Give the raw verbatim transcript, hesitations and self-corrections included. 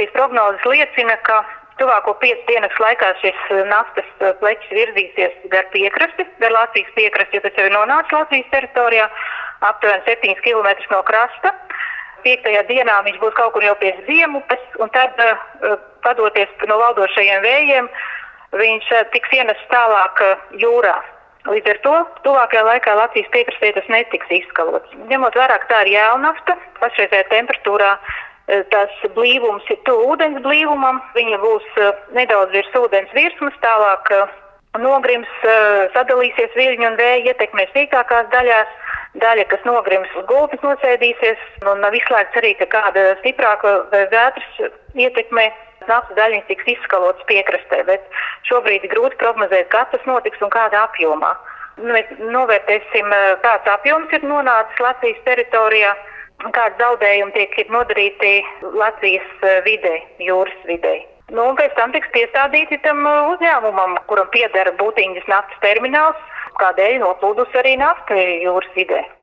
Meteoroloģijas prognozes liecina, ka tuvāko piecu diennakts laikā šis naftas pleķis virzīsies gar piekrasti, gar Latvijas piekrasti, jo tas jau ir nonācis Latvijas teritorijā, aptuveni septiņus kilometrus no krasta. Piektajā dienā viņš būs kaut kur jau pie Ziemupes, un tad, padoties no valdošajiem vējiem, viņš tiks ienests tālāk jūrā. Līdz ar to tuvākajā laikā Latvijas piekrastē tas netiks izskalots. Ņemot vērā, ka tā ir jēlnafta, pašreizējā temperatūrā tas blīvums ir tuvu ūdens blīvumam, viņa būs nedaudz virs ūdens virsmas, tālāk nogrims, sadalīsies viļņu un vēja, ietekmēs sīkākās daļās. Daļa, kas nogrims uz gultnes, nosēdīsies, un nav izslēgts arī, ka kāda stiprāka vētras ietekmē naftas daļiņas tiks izskalotas piekrastē, bet šobrīd ir grūti prognozēt, kad tas notiks un kādā apjomā. Mēs novērtēsim, kāds apjoms ir nonācis Latvijas teritorijā, kādi zaudējumi tiek nodarīti Latvijas vidē, jūras vidē. Nu, un pēc tam tiks piestādīti tam uzņēmumam, kuram pieder Būtiņas naftas termināls, kādēļ noplūdus arī nafta jūras vidē.